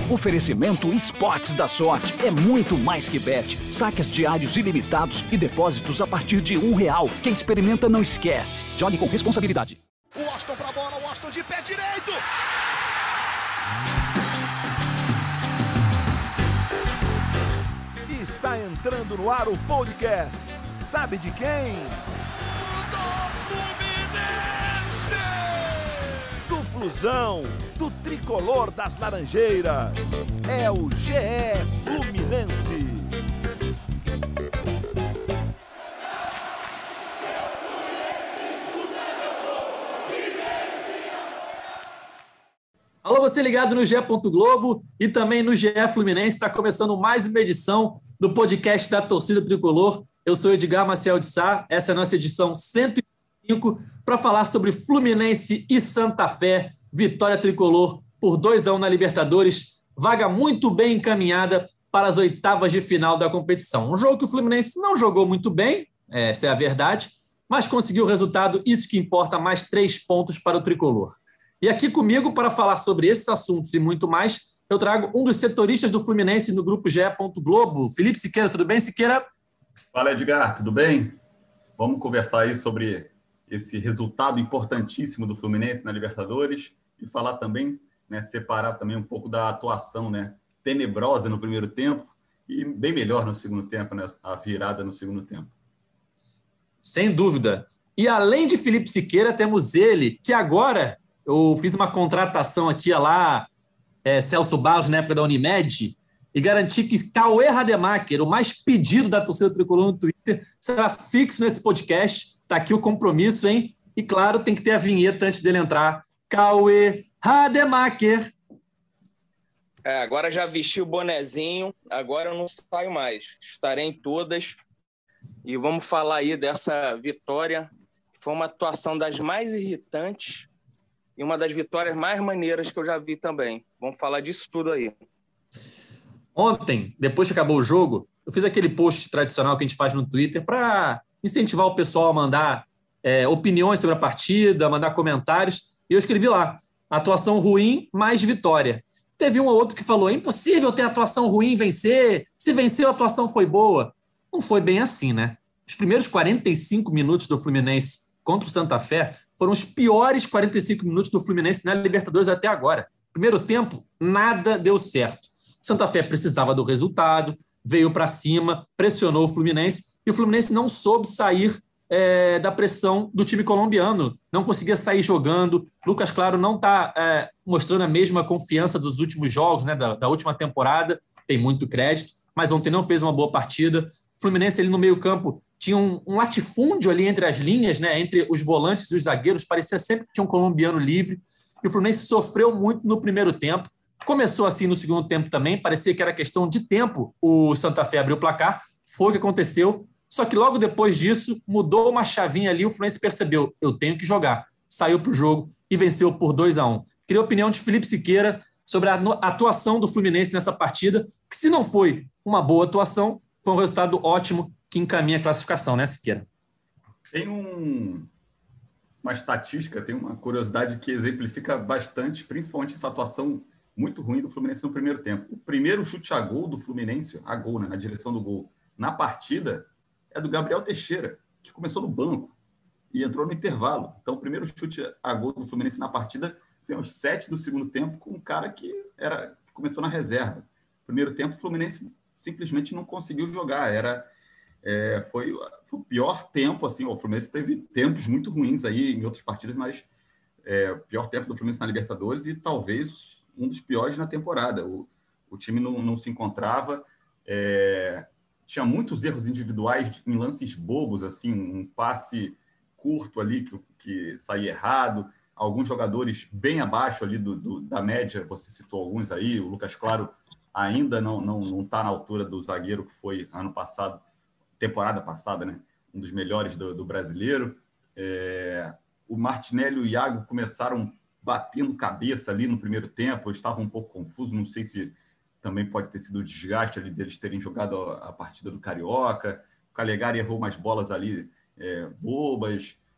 Oferecimento Esportes da Sorte. É muito mais que bet. Saques diários ilimitados e depósitos a partir de R$1. Quem experimenta não esquece. Jogue com responsabilidade. O Washington pra bola, o Washington de pé direito. Está entrando no ar o podcast. Sabe de quem? Do Flusão, do tricolor das Laranjeiras. É o GE Fluminense. Alô, você ligado no GE. Globo e também no GE Fluminense. Está começando mais uma edição do podcast da Torcida Tricolor. Eu sou Edgar Maciel de Sá. Essa é a nossa edição 105 para falar sobre Fluminense e Santa Fé. Vitória tricolor por 2-1 na Libertadores. Vaga muito bem encaminhada para as oitavas de final da competição. Um jogo que o Fluminense não jogou muito bem, essa é a verdade, mas conseguiu o resultado, isso que importa, mais 3 pontos para o tricolor. E aqui comigo, para falar sobre esses assuntos e muito mais, eu trago um dos setoristas do Fluminense no grupo GE. Globo, Felipe Siqueira. Tudo bem, Siqueira? Fala, Edgar, tudo bem? Vamos conversar aí sobre esse resultado importantíssimo do Fluminense na Libertadores e falar também, separar também um pouco da atuação, tenebrosa no primeiro tempo e bem melhor no segundo tempo, a virada no segundo tempo. Sem dúvida. E além de Felipe Siqueira, temos ele, que agora... Eu fiz uma contratação aqui, lá, Celso Barros, na época da Unimed, e garanti que Cauê Rademacher, o mais pedido da torcida tricolor no Twitter, será fixo nesse podcast. Está aqui o compromisso, hein? E, claro, tem que ter a vinheta antes dele entrar. Cauê Rademacher. Agora já vesti o bonezinho, agora eu não saio mais. Estarei em todas. E vamos falar aí dessa vitória, que foi uma atuação das mais irritantes e uma das vitórias mais maneiras que eu já vi também. Vamos falar disso tudo aí. Ontem, depois que acabou o jogo, eu fiz aquele post tradicional que a gente faz no Twitter para incentivar o pessoal a mandar opiniões sobre a partida, mandar comentários. E eu escrevi lá, atuação ruim, mais vitória. Teve um ou outro que falou, é impossível ter atuação ruim e vencer. Se venceu, a atuação foi boa. Não foi bem assim, né? Os primeiros 45 minutos do Fluminense contra o Santa Fé foram os piores 45 minutos do Fluminense na Libertadores até agora. Primeiro tempo, nada deu certo. Santa Fé precisava do resultado, veio para cima, pressionou o Fluminense e o Fluminense não soube sair da pressão do time colombiano. Não conseguia sair jogando. Lucas Claro não está mostrando a mesma confiança dos últimos jogos, da última temporada. Tem muito crédito, mas ontem não fez uma boa partida. O Fluminense ali no meio-campo tinha um latifúndio ali entre as linhas, entre os volantes e os zagueiros, parecia sempre que tinha um colombiano livre, e o Fluminense sofreu muito no primeiro tempo, começou assim no segundo tempo também, parecia que era questão de tempo o Santa Fé abriu o placar, foi o que aconteceu, só que logo depois disso, mudou uma chavinha ali, o Fluminense percebeu, eu tenho que jogar, saiu para o jogo e venceu por 2-1. Queria a opinião de Felipe Siqueira sobre a atuação do Fluminense nessa partida, que se não foi uma boa atuação, foi um resultado ótimo, que encaminha a classificação, Siqueira? Tem uma estatística, tem uma curiosidade que exemplifica bastante, principalmente essa atuação muito ruim do Fluminense no primeiro tempo. O primeiro chute a gol do Fluminense, na direção do gol, na partida, é do Gabriel Teixeira, que começou no banco e entrou no intervalo. Então, o primeiro chute a gol do Fluminense na partida foi aos 7 do segundo tempo, com um cara que começou na reserva. No primeiro tempo, o Fluminense simplesmente não conseguiu jogar, foi o pior tempo, assim, o Fluminense teve tempos muito ruins aí em outras partidas, mas o pior tempo do Fluminense na Libertadores e talvez um dos piores na temporada. O time não se encontrava, tinha muitos erros individuais em lances bobos, assim, um passe curto ali que saía errado, alguns jogadores bem abaixo ali da média, você citou alguns aí, o Lucas Claro ainda não está na altura do zagueiro que foi ano passado, temporada passada, um dos melhores do brasileiro. O Martinelli e o Iago começaram batendo cabeça ali no primeiro tempo, eu estava um pouco confuso, não sei se também pode ter sido o desgaste ali deles terem jogado a partida do Carioca. O Calegari errou umas bolas ali bobas.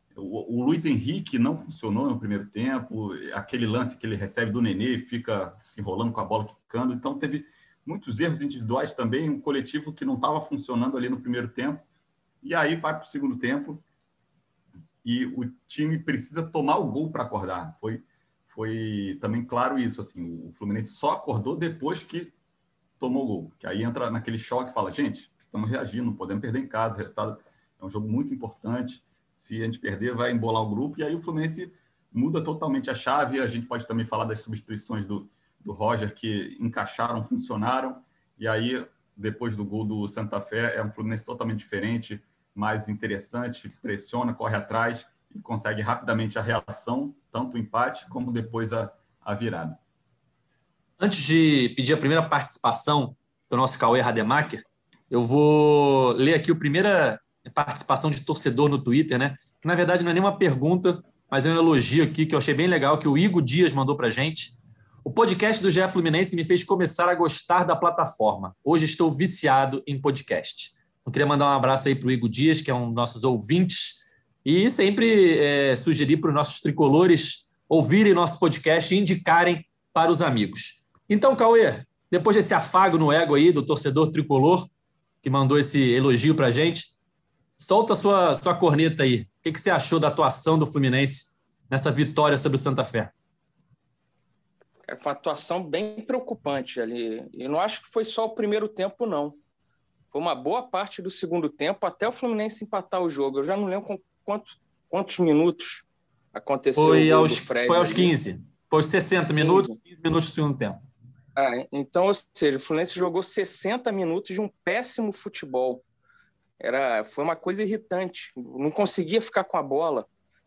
O Luiz Henrique não funcionou no primeiro tempo, aquele lance que ele recebe do Nenê e fica se enrolando com a bola, quicando. Então, teve muitos erros individuais também, um coletivo que não estava funcionando ali no primeiro tempo. E aí vai para o segundo tempo e o time precisa tomar o gol para acordar. Foi também claro isso. Assim, o Fluminense só acordou depois que tomou o gol. Que aí entra naquele choque e fala, gente, precisamos reagir, não podemos perder em casa. O resultado é um jogo muito importante. Se a gente perder, vai embolar o grupo. E aí o Fluminense muda totalmente a chave. A gente pode também falar das substituições do Roger, que encaixaram, funcionaram. E aí, depois do gol do Santa Fé, é um Fluminense totalmente diferente, mais interessante, pressiona, corre atrás e consegue rapidamente a reação, tanto o empate como depois a virada. Antes de pedir a primeira participação do nosso Cauê Rademacher, eu vou ler aqui a primeira participação de torcedor no Twitter, né? Que na verdade não é nenhuma pergunta, mas é um elogio aqui que eu achei bem legal, que o Igor Dias mandou pra gente. O podcast do GE Fluminense me fez começar a gostar da plataforma. Hoje estou viciado em podcast. Eu queria mandar um abraço aí pro Igor Dias, que é um dos nossos ouvintes, e sempre sugerir para os nossos tricolores ouvirem nosso podcast e indicarem para os amigos. Então, Cauê, depois desse afago no ego aí do torcedor tricolor, que mandou esse elogio pra gente, solta a sua corneta aí. O que você achou da atuação do Fluminense nessa vitória sobre o Santa Fé? Foi uma atuação bem preocupante ali. E não acho que foi só o primeiro tempo, não. Foi uma boa parte do segundo tempo até o Fluminense empatar o jogo. Eu já não lembro quantos minutos aconteceu o gol do Fred. Foi aos 15. Foi aos 60 minutos, 15 minutos do segundo tempo. Então, ou seja, o Fluminense jogou 60 minutos de um péssimo futebol. Foi uma coisa irritante. Não conseguia ficar com a bola.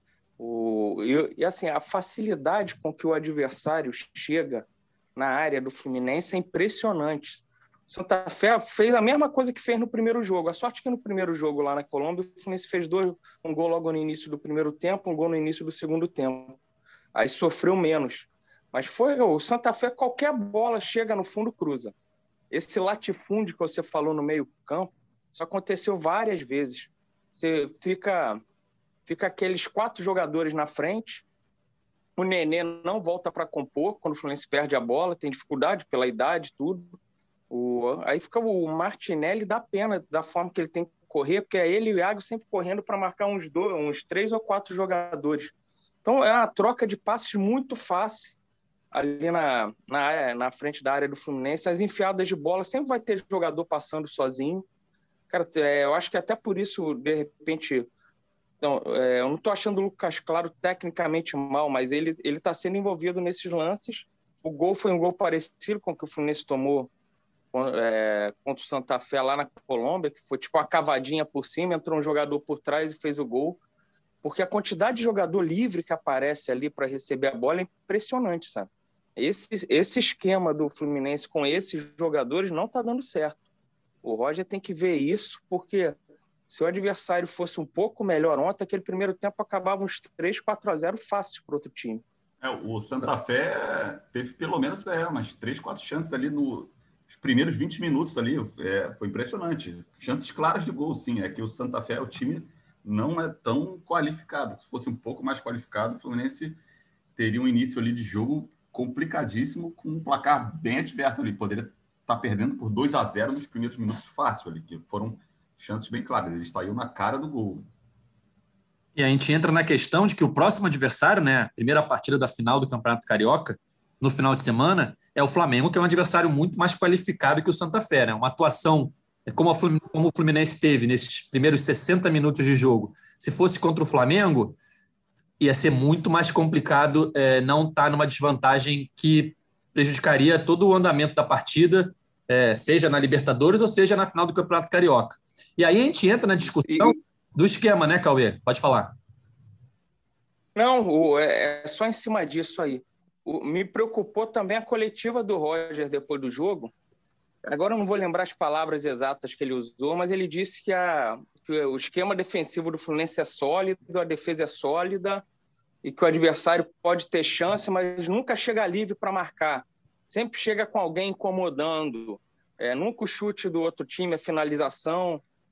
E assim, a facilidade com que o adversário chega na área do Fluminense é impressionante. O Santa Fé fez a mesma coisa que fez no primeiro jogo. A sorte que no primeiro jogo lá na Colômbia, o Fluminense fez um gol logo no início do primeiro tempo, um gol no início do segundo tempo. Aí sofreu menos. Mas o Santa Fé, qualquer bola chega no fundo, cruza. Esse latifúndio que você falou no meio campo, isso aconteceu várias vezes. Você fica aqueles 4 jogadores na frente, o Nenê não volta para compor quando o Fluminense perde a bola, tem dificuldade pela idade, tudo. Aí fica o Martinelli, dá pena da forma que ele tem que correr, porque é ele e o Iago sempre correndo para marcar uns 3 ou 4 jogadores. Então é uma troca de passes muito fácil ali na frente da área do Fluminense. As enfiadas de bola, sempre vai ter jogador passando sozinho. Cara, eu acho que até por isso, de repente... Então, eu não estou achando o Lucas Claro tecnicamente mal, mas ele está sendo envolvido nesses lances. O gol foi um gol parecido com o que o Fluminense tomou contra o Santa Fé lá na Colômbia, que foi tipo uma cavadinha por cima, entrou um jogador por trás e fez o gol. Porque a quantidade de jogador livre que aparece ali para receber a bola é impressionante, sabe? Esse esquema do Fluminense com esses jogadores não está dando certo. O Roger tem que ver isso, porque se o adversário fosse um pouco melhor ontem, aquele primeiro tempo acabava uns 3-4-0 fácil para outro time. O Santa Fé teve pelo menos umas 3-4 chances ali nos primeiros 20 minutos ali. Foi impressionante. Chances claras de gol, sim. É que o Santa Fé, o time não é tão qualificado. Se fosse um pouco mais qualificado, o Fluminense teria um início ali de jogo complicadíssimo, com um placar bem adverso ali. Poderia estar perdendo por 2-0 nos primeiros minutos fácil ali, que foram chances bem claras. Ele saiu na cara do gol. E a gente entra na questão de que o próximo adversário, né, a primeira partida da final do Campeonato Carioca, no final de semana, é o Flamengo, que é um adversário muito mais qualificado que o Santa Fé, né? Uma atuação como o Fluminense teve nesses primeiros 60 minutos de jogo. Se fosse contra o Flamengo, ia ser muito mais complicado não estar numa desvantagem que prejudicaria todo o andamento da partida, seja na Libertadores ou seja na final do Campeonato Carioca. E aí a gente entra na discussão do esquema, né, Cauê? Pode falar. Não, é só em cima disso aí. Me preocupou também a coletiva do Roger depois do jogo. Agora eu não vou lembrar as palavras exatas que ele usou, mas ele disse que o esquema defensivo do Fluminense é sólido, a defesa é sólida e que o adversário pode ter chance, mas nunca chega livre para marcar. Sempre chega com alguém incomodando. Nunca o chute do outro time, a finalização.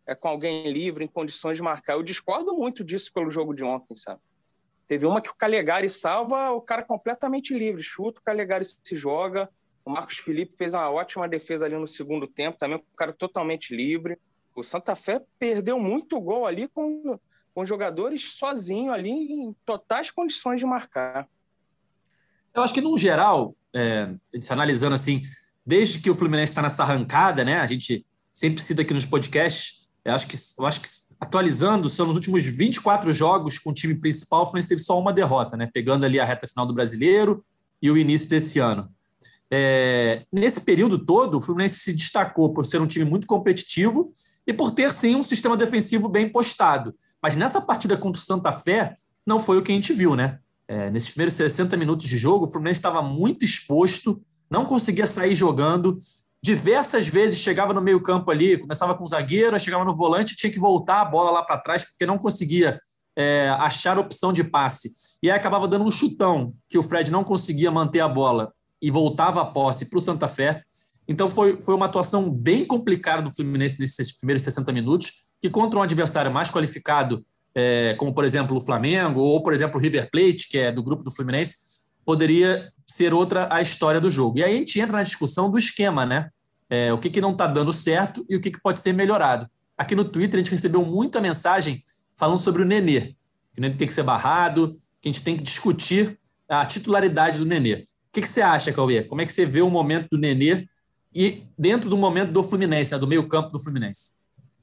com alguém livre, em condições de marcar. Eu discordo muito disso pelo jogo de ontem, sabe? Teve uma que o Calegari salva o cara completamente livre, chuta, o Calegari se joga. O Marcos Felipe fez uma ótima defesa ali no segundo tempo, também o cara totalmente livre. O Santa Fé perdeu muito gol ali com jogadores sozinho ali, em totais condições de marcar. Eu acho que, no geral, analisando assim, desde que o Fluminense está nessa arrancada, né? A gente sempre cita aqui nos podcasts, eu acho que atualizando, são nos últimos 24 jogos com o time principal, o Fluminense teve só uma derrota, né? Pegando ali a reta final do Brasileiro e o início desse ano. Nesse período todo, o Fluminense se destacou por ser um time muito competitivo e por ter, sim, um sistema defensivo bem postado. Mas nessa partida contra o Santa Fé, não foi o que a gente viu, né? Nesses primeiros 60 minutos de jogo, o Fluminense estava muito exposto, não conseguia sair jogando. Diversas vezes chegava no meio-campo ali, começava com o zagueiro, chegava no volante, tinha que voltar a bola lá para trás, porque não conseguia achar opção de passe. E aí acabava dando um chutão, que o Fred não conseguia manter a bola e voltava a posse para o Santa Fé. Então foi uma atuação bem complicada do Fluminense nesses primeiros 60 minutos, que contra um adversário mais qualificado, como, por exemplo, o Flamengo, ou, por exemplo, o River Plate, que é do grupo do Fluminense, poderia ser outra a história do jogo. E aí a gente entra na discussão do esquema, né? O que não está dando certo e o que pode ser melhorado. Aqui no Twitter a gente recebeu muita mensagem falando sobre o Nenê, que o Nenê tem que ser barrado, que a gente tem que discutir a titularidade do Nenê. O que você acha, Cauê? Como é que você vê o momento do Nenê e dentro do momento do Fluminense, né, do meio-campo do Fluminense?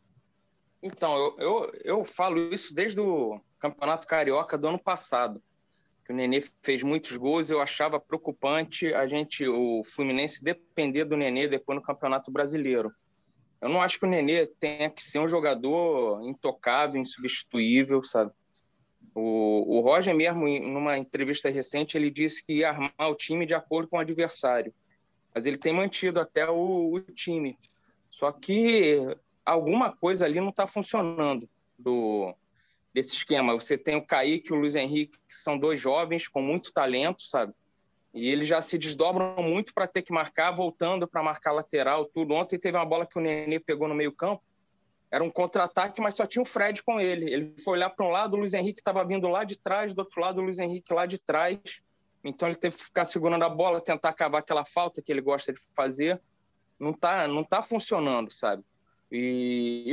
Então, eu falo isso desde o Campeonato Carioca do ano passado, que o Nenê fez muitos gols. Eu achava preocupante o Fluminense depender do Nenê depois no Campeonato Brasileiro. Eu não acho que o Nenê tenha que ser um jogador intocável, insubstituível, sabe? O Roger mesmo, numa entrevista recente, ele disse que ia armar o time de acordo com o adversário. Mas ele tem mantido até o time. Só que alguma coisa ali não está funcionando desse esquema. Você tem o Kaique e o Luiz Henrique, que são dois jovens com muito talento, sabe? E eles já se desdobram muito para ter que marcar, voltando para marcar lateral, tudo. Ontem teve uma bola que o Nenê pegou no meio-campo. Era um contra-ataque, mas só tinha o Fred com ele. Ele foi olhar para um lado, o Luiz Henrique estava vindo lá de trás, do outro lado o Luiz Henrique lá de trás. Então ele teve que ficar segurando a bola, tentar cavar aquela falta que ele gosta de fazer. Não tá funcionando, sabe? E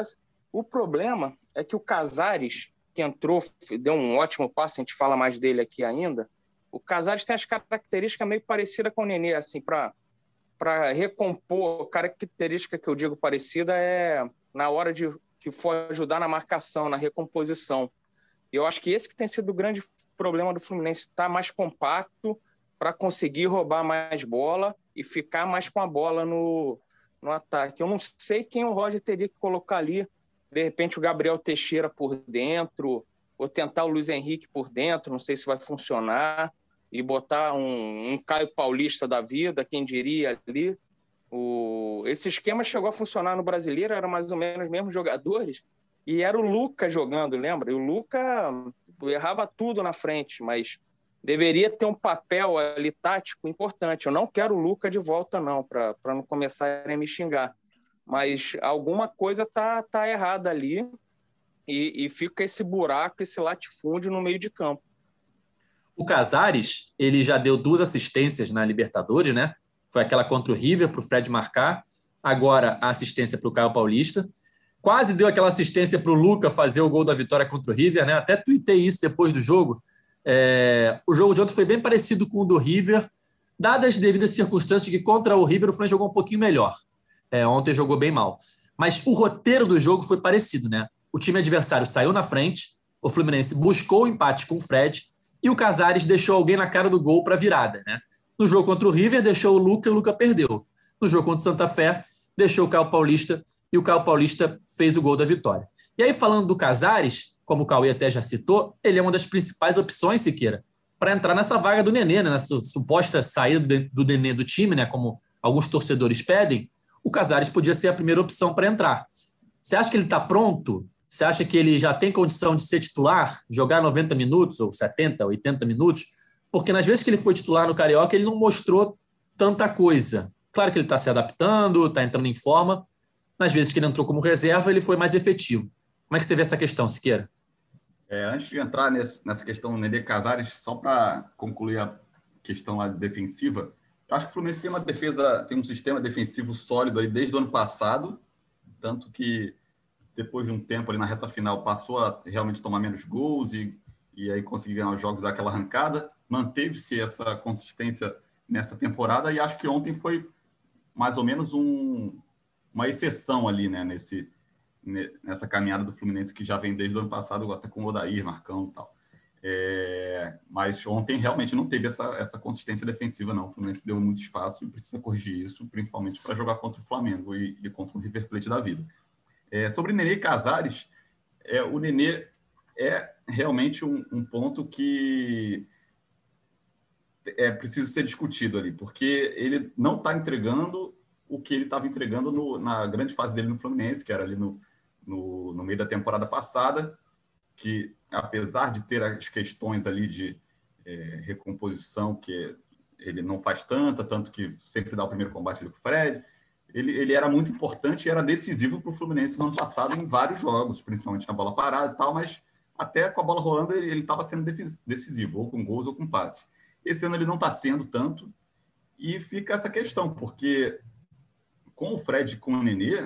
o problema é que o Casares, que entrou, deu um ótimo passe, a gente fala mais dele aqui ainda. O Casares tem as características meio parecidas com o Nenê, assim, para recompor. Característica que eu digo parecida é na hora que for ajudar na marcação, na recomposição. E eu acho que esse que tem sido o grande problema do Fluminense, estar mais compacto para conseguir roubar mais bola e ficar mais com a bola no ataque. Eu não sei quem o Roger teria que colocar ali, de repente o Gabriel Teixeira por dentro, ou tentar o Luiz Henrique por dentro, não sei se vai funcionar, e botar um Caio Paulista da vida, quem diria ali. Esse esquema chegou a funcionar no Brasileiro, era mais ou menos os mesmos jogadores, e era o Luca jogando, lembra? E o Luca errava tudo na frente, mas deveria ter um papel ali tático importante. Eu não quero o Luca de volta, não, para não começarem a me xingar. Mas alguma coisa tá errada ali e fica esse buraco, esse latifúndio no meio de campo. O Casares, ele já deu 2 assistências na Libertadores, né? Foi aquela contra o River, para o Fred marcar. Agora, a assistência para o Caio Paulista. Quase deu aquela assistência para o Luca fazer o gol da vitória contra o River, né? Até tuitei isso depois do jogo. O jogo de ontem foi bem parecido com o do River, dadas as devidas circunstâncias que contra o River o Fluminense jogou um pouquinho melhor. Ontem jogou bem mal. Mas o roteiro do jogo foi parecido, né? O time adversário saiu na frente, o Fluminense buscou o empate com o Fred e o Casares deixou alguém na cara do gol para virada, né? No jogo contra o River, deixou o Luca e o Luca perdeu. No jogo contra o Santa Fé, deixou o Caio Paulista e o Caio Paulista fez o gol da vitória. E aí, falando do Casares, como o Cauê até já citou, ele é uma das principais opções, Siqueira, para entrar nessa vaga do Nenê, né? Nessa suposta saída do Nenê do time, né? Como alguns torcedores pedem, o Casares podia ser a primeira opção para entrar. Você acha que ele está pronto? Você acha que ele já tem condição de ser titular, jogar 90 minutos, ou 70, 80 minutos? Porque nas vezes que ele foi titular no Carioca, ele não mostrou tanta coisa. Claro que ele está se adaptando, está entrando em forma. nas vezes que ele entrou como reserva, ele foi mais efetivo. Como é que você vê essa questão, Siqueira? Antes de entrar nessa questão Nenê Casares, só para concluir a questão lá defensiva, eu acho que o Fluminense tem um sistema defensivo sólido aí desde o ano passado, tanto que depois de um tempo ali na reta final passou a realmente tomar menos gols e aí conseguir ganhar os jogos, dar aquela arrancada. Manteve-se essa consistência nessa temporada e acho que ontem foi mais ou menos uma exceção ali, né, nessa caminhada do Fluminense que já vem desde o ano passado, até com o Odair, Marcão e tal. Mas ontem realmente não teve essa consistência defensiva, não. O Fluminense deu muito espaço e precisa corrigir isso, principalmente para jogar contra o Flamengo e contra o River Plate da vida. Sobre Nenê e Casares, o Nenê é realmente um ponto que precisa ser discutido ali, porque ele não está entregando o que ele estava entregando na grande fase dele no Fluminense, que era ali no meio da temporada passada, que apesar de ter as questões ali de recomposição, que ele não faz tanto que sempre dá o primeiro combate ali com o Fred, ele era muito importante e era decisivo para o Fluminense no ano passado em vários jogos, principalmente na bola parada e tal, mas até com a bola rolando ele estava sendo decisivo, ou com gols ou com passe. Esse ano ele não está sendo tanto e fica essa questão, porque com o Fred e com o Nenê,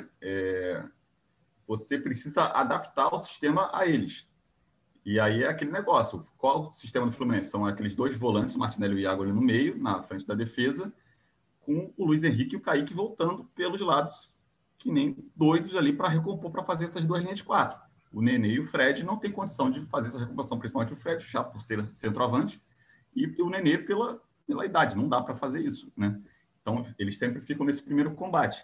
você precisa adaptar o sistema a eles. E aí é aquele negócio. Qual o sistema do Fluminense? São aqueles dois volantes, o Martinelli e o Iago ali no meio, na frente da defesa, com o Luiz Henrique e o Kaique voltando pelos lados, que nem doidos ali para recompor, para fazer essas duas linhas de 4. O Nenê e o Fred não têm condição de fazer essa recomposição, principalmente o Fred, já por ser centroavante, e o Nenê pela idade. Não dá para fazer isso, né? Então, eles sempre ficam nesse primeiro combate.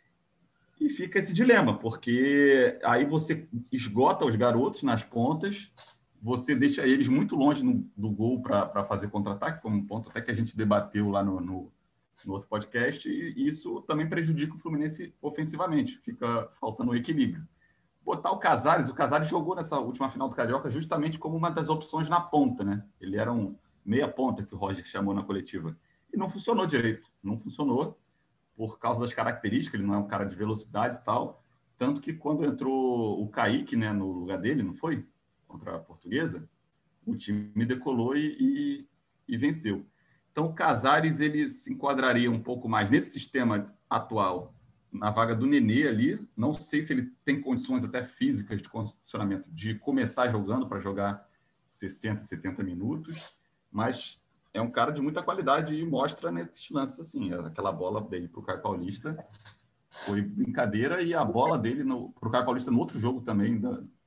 E fica esse dilema, porque aí você esgota os garotos nas pontas, você deixa eles muito longe do gol para fazer contra-ataque, foi um ponto até que a gente debateu lá no outro podcast, e isso também prejudica o Fluminense ofensivamente, fica faltando o equilíbrio. Botar o Casares jogou nessa última final do Carioca justamente como uma das opções na ponta, né? Ele era um meia ponta que o Roger chamou na coletiva, e não funcionou direito, não funcionou, por causa das características, ele não é um cara de velocidade e tal, tanto que quando entrou o Kaique, né, no lugar dele, não foi? Contra a Portuguesa, o time decolou e venceu. Então, o Casares, ele se enquadraria um pouco mais nesse sistema atual, na vaga do Nenê ali. Não sei se ele tem condições até físicas de condicionamento de começar jogando para jogar 60, 70 minutos, mas é um cara de muita qualidade e mostra nesses lances assim. Aquela bola dele para o Caio Paulista foi brincadeira, e a bola dele para o Caio Paulista no outro jogo também,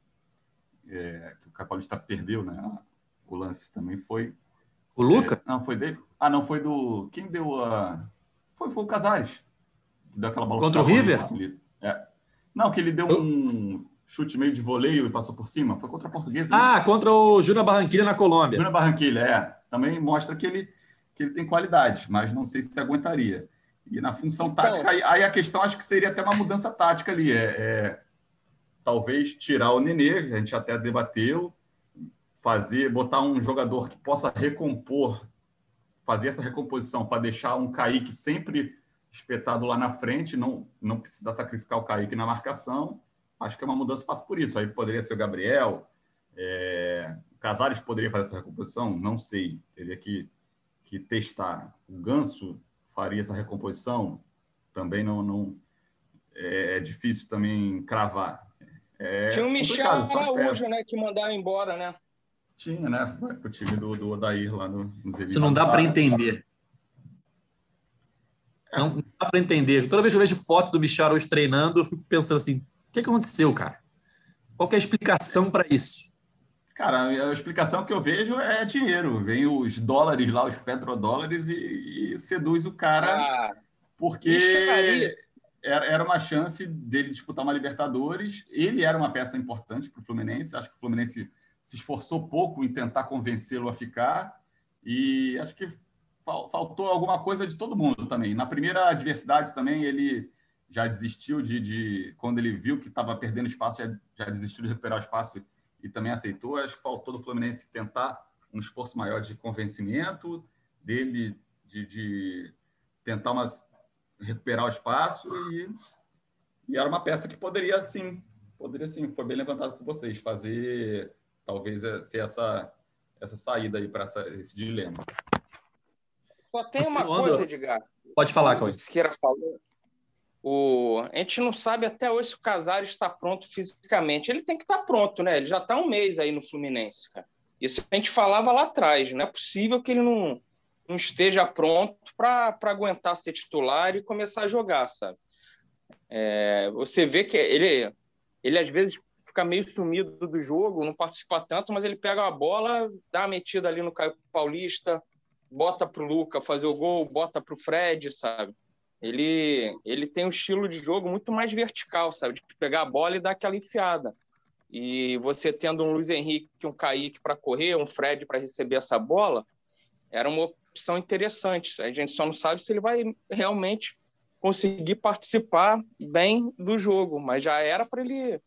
que o Caio Paulista perdeu, né? O lance também foi... O Luca? Não, foi dele. Não, foi do... Quem deu a... Foi o Casares. Deu aquela bola contra o River? Não, que ele deu um chute meio de voleio e passou por cima. Foi contra a Portuguesa. Né? Contra o Júnior Barranquilla na Colômbia. Júnior Barranquilla, também mostra que ele tem qualidade, mas não sei se aguentaria. E na função tática, aí a questão acho que seria até uma mudança tática ali. Talvez tirar o Nenê, a gente até debateu, botar um jogador que possa recompor, fazer essa recomposição para deixar um Kaique sempre espetado lá na frente, não precisar sacrificar o Kaique na marcação. Acho que é uma mudança, passa por isso. Aí poderia ser o Gabriel, o Casares poderia fazer essa recomposição, não sei, teria que testar. O Ganso faria essa recomposição, também não é difícil também cravar. Tinha o Michel Araújo, né, que mandaram embora, né? Tinha, né? Vai pro time do Odair lá nos Elites. Isso não dá para entender. Não dá para entender. Toda vez que eu vejo foto do Michel Araújo treinando, eu fico pensando assim, o que aconteceu, cara? Qual que é a explicação para isso? Cara, a explicação que eu vejo é dinheiro. Vem os dólares lá, os petrodólares, e seduz o cara, porque era uma chance dele disputar uma Libertadores. Ele era uma peça importante para o Fluminense. Acho que o Fluminense se esforçou pouco em tentar convencê-lo a ficar, e acho que faltou alguma coisa de todo mundo também. Na primeira adversidade também, ele já desistiu quando ele viu que estava perdendo espaço, já desistiu de recuperar o espaço e também aceitou. Acho que faltou do Fluminense tentar um esforço maior de convencimento dele, de tentar recuperar o espaço, E era uma peça que poderia sim, foi bem levantado por vocês, fazer, talvez, ser essa saída aí para esse dilema. Só tem uma coisa, Edgar. Pode falar, Cauê. O Siqueira falou. A gente não sabe até hoje se o Casares está pronto fisicamente. Ele tem que estar pronto, né? Ele já está um mês aí no Fluminense, cara. Isso a gente falava lá atrás. Não é possível que ele não esteja pronto para aguentar ser titular e começar a jogar, sabe? Você vê que ele às vezes fica meio sumido do jogo, não participa tanto, mas ele pega a bola, dá uma metida ali no Caio Paulista, bota para o Luca fazer o gol, bota para o Fred, sabe? Ele tem um estilo de jogo muito mais vertical, sabe? De pegar a bola e dar aquela enfiada. E você tendo um Luiz Henrique, um Kaique para correr, um Fred para receber essa bola, era uma opção interessante. A gente só não sabe se ele vai realmente conseguir participar bem do jogo, mas já era para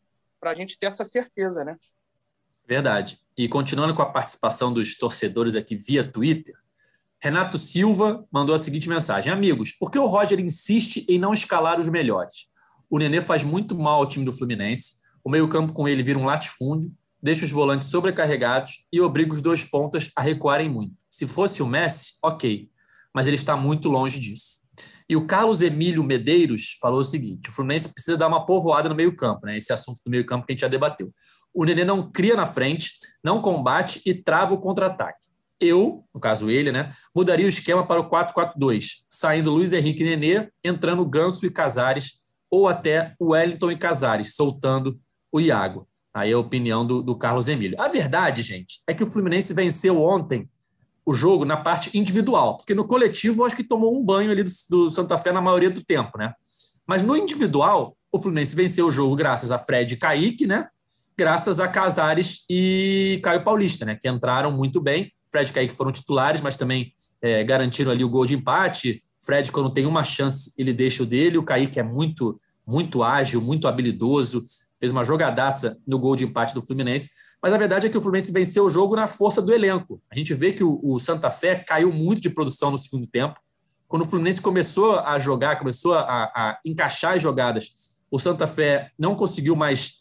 a gente ter essa certeza, né? Verdade. E continuando com a participação dos torcedores aqui via Twitter, Renato Silva mandou a seguinte mensagem: amigos, por que o Roger insiste em não escalar os melhores? O Nenê faz muito mal ao time do Fluminense, o meio-campo com ele vira um latifúndio, deixa os volantes sobrecarregados e obriga os dois pontas a recuarem muito. Se fosse o Messi, ok, mas ele está muito longe disso. E o Carlos Emílio Medeiros falou o seguinte: o Fluminense precisa dar uma povoada no meio-campo, né? Esse assunto do meio-campo que a gente já debateu. O Nenê não cria na frente, não combate e trava o contra-ataque. Eu, no caso ele, né, mudaria o esquema para o 4-4-2, saindo Luiz Henrique e Nenê, entrando Ganso e Casares, ou até o Wellington e Casares, soltando o Iago. Aí é a opinião do Carlos Emílio. A verdade, gente, é que o Fluminense venceu ontem o jogo na parte individual, porque no coletivo eu acho que tomou um banho ali do Santa Fé na maioria do tempo, né? Mas no individual, o Fluminense venceu o jogo graças a Fred e Kaique, né? Graças a Casares e Caio Paulista, né? Que entraram muito bem. Fred e Kaique foram titulares, mas também garantiram ali o gol de empate. Fred, quando tem uma chance, ele deixa o dele. O Kaique é muito, muito ágil, muito habilidoso. Fez uma jogadaça no gol de empate do Fluminense. Mas a verdade é que o Fluminense venceu o jogo na força do elenco. A gente vê que o Santa Fé caiu muito de produção no segundo tempo. Quando o Fluminense começou a jogar, começou a encaixar as jogadas, o Santa Fé não conseguiu mais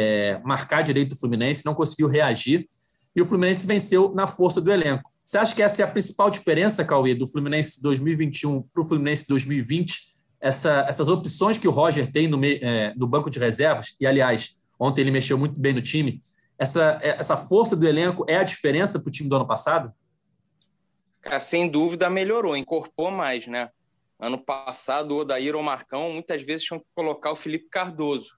marcar direito o Fluminense, não conseguiu reagir. E o Fluminense venceu na força do elenco. Você acha que essa é a principal diferença, Cauê, do Fluminense 2021 para o Fluminense 2020? Essas opções que o Roger tem no banco de reservas, e, aliás, ontem ele mexeu muito bem no time, essa força do elenco é a diferença para o time do ano passado? Cara, sem dúvida melhorou, incorporou mais, né? Ano passado, o Odair ou o Marcão muitas vezes tinham que colocar o Felipe Cardoso.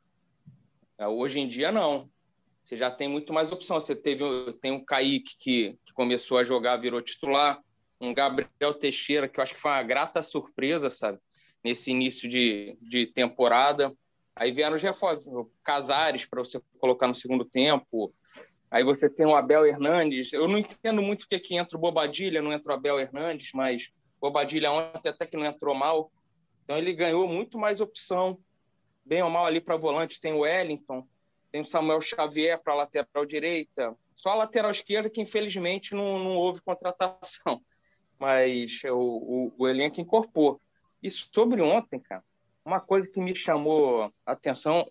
Hoje em dia, não. Você já tem muito mais opção. Você tem um Kaique que começou a jogar, virou titular, um Gabriel Teixeira, que eu acho que foi uma grata surpresa, sabe? Nesse início de temporada. Aí vieram os reforços, Casares para você colocar no segundo tempo. Aí você tem o Abel Hernandes. Eu não entendo muito porque que entra o Bobadilha, não entra o Abel Hernandes, mas o Bobadilha ontem até que não entrou mal. Então ele ganhou muito mais opção. Bem ou mal ali para volante tem o Wellington, tem o Samuel Xavier para a lateral direita. Só a lateral esquerda que infelizmente não houve contratação. Mas o elenco incorporou. E sobre ontem, cara, uma coisa que me chamou a atenção,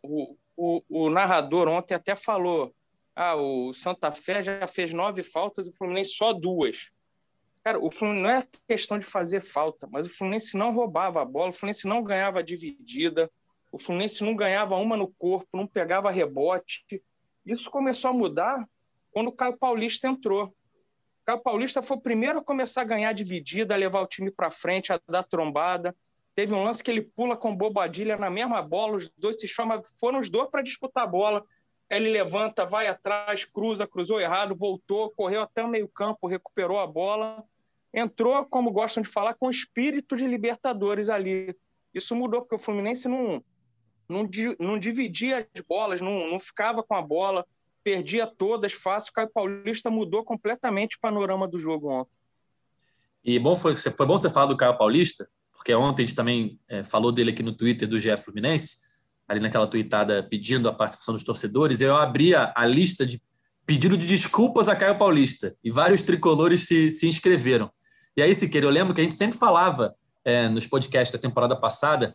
o narrador ontem até falou: o Santa Fé já fez 9 faltas e o Fluminense só 2. Cara, o Fluminense não é questão de fazer falta, mas o Fluminense não roubava a bola, o Fluminense não ganhava dividida, o Fluminense não ganhava uma no corpo, não pegava rebote. Isso começou a mudar quando o Caio Paulista entrou. O Caio Paulista foi o primeiro a começar a ganhar dividida, a levar o time para frente, a dar trombada. Teve um lance que ele pula com Bobadilha na mesma bola, os dois se chamam, foram os dois para disputar a bola. Ele levanta, vai atrás, cruzou errado, voltou, correu até o meio-campo, recuperou a bola. Entrou, como gostam de falar, com espírito de Libertadores ali. Isso mudou, porque o Fluminense não dividia as bolas, não ficava com a bola, perdia todas fácil. O Caio Paulista mudou completamente o panorama do jogo ontem. E foi bom você falar do Caio Paulista, porque ontem a gente também falou dele aqui no Twitter do GE Fluminense, ali naquela tweetada pedindo a participação dos torcedores. Eu abri a lista de pedido de desculpas a Caio Paulista, e vários tricolores se inscreveram. E aí, Siqueira, eu lembro que a gente sempre falava nos podcasts da temporada passada: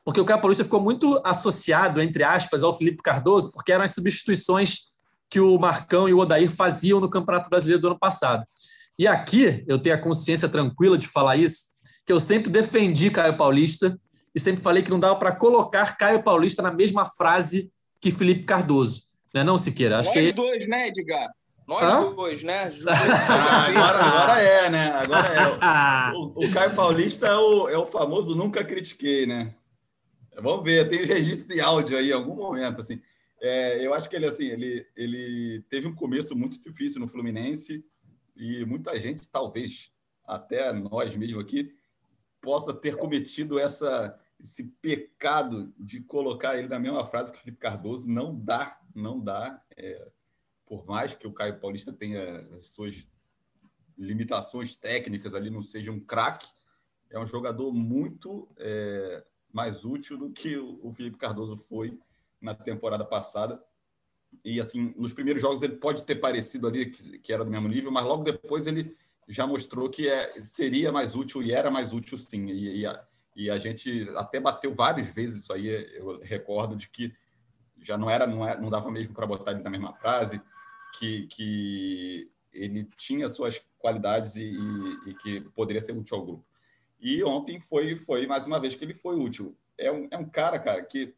porque o Caio Paulista ficou muito associado, entre aspas, ao Felipe Cardoso, porque eram as substituições que o Marcão e o Odair faziam no Campeonato Brasileiro do ano passado. E aqui, eu tenho a consciência tranquila de falar isso, que eu sempre defendi Caio Paulista e sempre falei que não dava para colocar Caio Paulista na mesma frase que Felipe Cardoso. Não é não, Siqueira? Acho Nós dois, né, Edgar? Nós dois, né? Agora é, né? Agora é. O Caio Paulista é o famoso nunca critiquei, né? Vamos ver, tem registros em áudio aí em algum momento, assim. Eu acho que ele teve um começo muito difícil no Fluminense e muita gente, talvez até nós mesmo aqui, possa ter cometido esse pecado de colocar ele na mesma frase que o Felipe Cardoso. Não dá. Por mais que o Caio Paulista tenha as suas limitações técnicas ali, não seja um craque, é um jogador muito mais útil do que o Felipe Cardoso foi na temporada passada. E, assim, nos primeiros jogos ele pode ter parecido ali que era do mesmo nível, mas logo depois ele já mostrou que seria mais útil e era mais útil, sim. E a gente até bateu várias vezes isso aí, eu recordo, de que já não dava mesmo para botar ele na mesma frase, que ele tinha suas qualidades e que poderia ser útil ao grupo. E ontem foi mais uma vez que ele foi útil. É um cara, que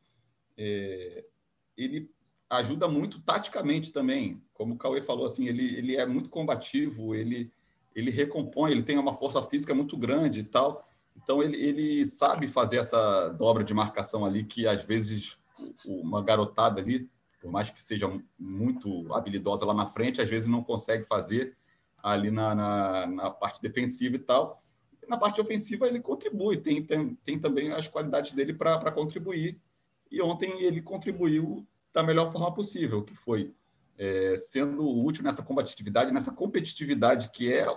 ele ajuda muito taticamente também. Como o Cauê falou, assim, ele é muito combativo, ele recompõe, ele tem uma força física muito grande e tal. Então, ele sabe fazer essa dobra de marcação ali, que às vezes uma garotada ali, por mais que seja muito habilidosa lá na frente, às vezes não consegue fazer ali na parte defensiva e tal. Na parte ofensiva ele contribui, tem também as qualidades dele para contribuir. E ontem ele contribuiu da melhor forma possível, que foi sendo útil nessa combatividade, nessa competitividade que é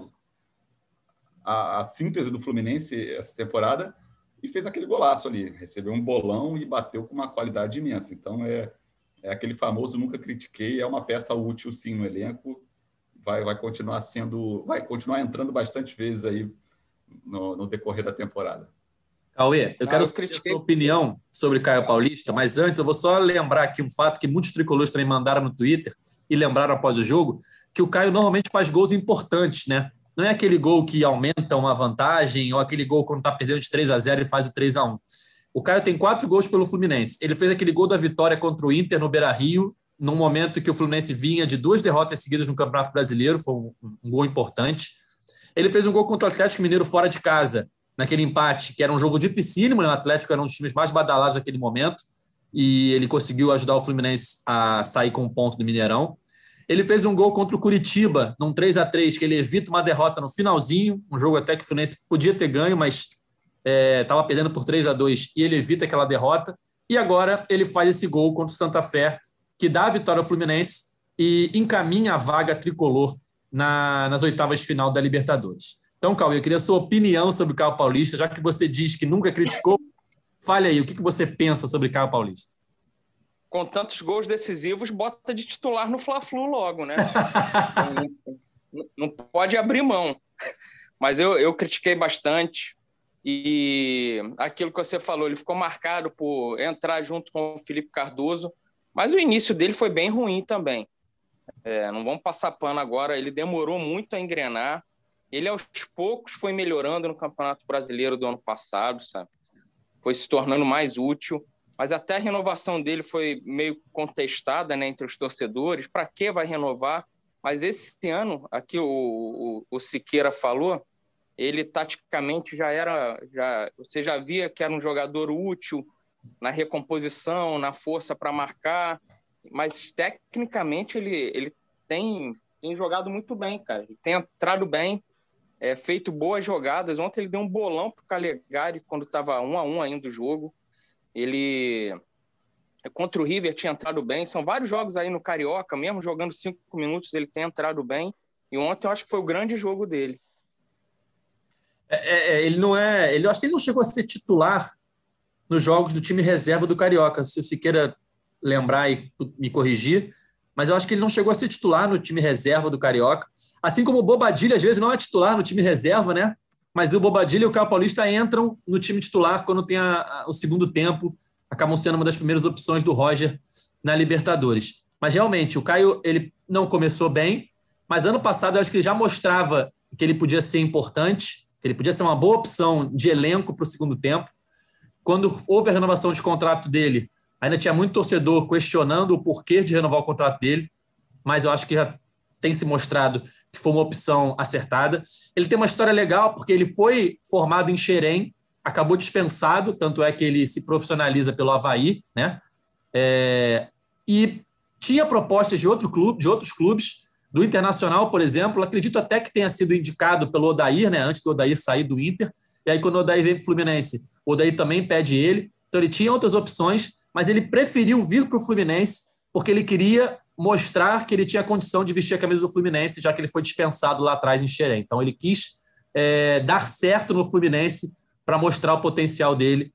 a síntese do Fluminense essa temporada, e fez aquele golaço ali, recebeu um bolão e bateu com uma qualidade imensa. Então é aquele famoso nunca critiquei, é uma peça útil sim no elenco, vai continuar entrando bastante vezes aí no decorrer da temporada. Cauê, eu quero saber a sua opinião sobre Caio Paulista, mas antes eu vou só lembrar aqui um fato que muitos tricolores também mandaram no Twitter e lembraram após o jogo, que o Caio normalmente faz gols importantes, né? Não é aquele gol que aumenta uma vantagem ou aquele gol quando está perdendo de 3-0 e faz o 3-1. O Caio tem 4 gols pelo Fluminense. Ele fez aquele gol da vitória contra o Inter no Beira-Rio, num momento que o Fluminense vinha de 2 derrotas seguidas no Campeonato Brasileiro, foi um gol importante. Ele fez um gol contra o Atlético Mineiro fora de casa, naquele empate, que era um jogo dificílimo, né? O Atlético era um dos times mais badalados naquele momento, e ele conseguiu ajudar o Fluminense a sair com um ponto do Mineirão. Ele fez um gol contra o Curitiba, num 3-3, que ele evita uma derrota no finalzinho, um jogo até que o Fluminense podia ter ganho, mas estava perdendo por 3-2, e ele evita aquela derrota. E agora ele faz esse gol contra o Santa Fé, que dá a vitória ao Fluminense e encaminha a vaga tricolor nas oitavas de final da Libertadores. Então, Cauê, eu queria a sua opinião sobre o Caio Paulista, já que você diz que nunca criticou, fale aí, o que você pensa sobre Caio Paulista? Com tantos gols decisivos, bota de titular no Fla-Flu logo, né? não pode abrir mão. Mas eu critiquei bastante. E aquilo que você falou, ele ficou marcado por entrar junto com o Felipe Cardoso, mas o início dele foi bem ruim também. Não vamos passar pano agora, ele demorou muito a engrenar. Ele, aos poucos, foi melhorando no Campeonato Brasileiro do ano passado, sabe? Foi se tornando mais útil. Mas até a renovação dele foi meio contestada, né, entre os torcedores. Para que vai renovar? Mas esse ano, aqui o Siqueira falou, ele taticamente você já via que era um jogador útil na recomposição, na força para marcar, mas tecnicamente ele tem jogado muito bem, cara. Ele tem entrado bem, feito boas jogadas. Ontem ele deu um bolão para o Calegari quando estava 1-1 ainda o jogo. Ele, contra o River, tinha entrado bem. São vários jogos aí no Carioca, mesmo jogando 5 minutos, ele tem entrado bem. E ontem eu acho que foi o grande jogo dele. Eu acho que ele não chegou a ser titular nos jogos do time reserva do Carioca, se você queira lembrar e me corrigir, mas eu acho que ele não chegou a ser titular no time reserva do Carioca, assim como o Bobadilha às vezes não é titular no time reserva, né? mas o Bobadilla e o Caio Paulista entram no time titular quando tem o segundo tempo, acabam sendo uma das primeiras opções do Roger na Libertadores. Mas realmente, o Caio ele não começou bem, mas ano passado eu acho que ele já mostrava que ele podia ser importante, que ele podia ser uma boa opção de elenco para o segundo tempo. Quando houve a renovação de contrato dele, ainda tinha muito torcedor questionando o porquê de renovar o contrato dele, mas eu acho que já tem se mostrado que foi uma opção acertada. Ele tem uma história legal, porque ele foi formado em Xerém, acabou dispensado, tanto é que ele se profissionaliza pelo Avaí, né? E tinha propostas de outros clubes, do Internacional, por exemplo. Acredito até que tenha sido indicado pelo Odair, né? Antes do Odair sair do Inter. E aí, quando o Odair vem para o Fluminense, o Odair também pede ele. Então, ele tinha outras opções, mas ele preferiu vir para o Fluminense porque ele queria mostrar que ele tinha condição de vestir a camisa do Fluminense, já que ele foi dispensado lá atrás em Xerém. Então, ele quis dar certo no Fluminense para mostrar o potencial dele.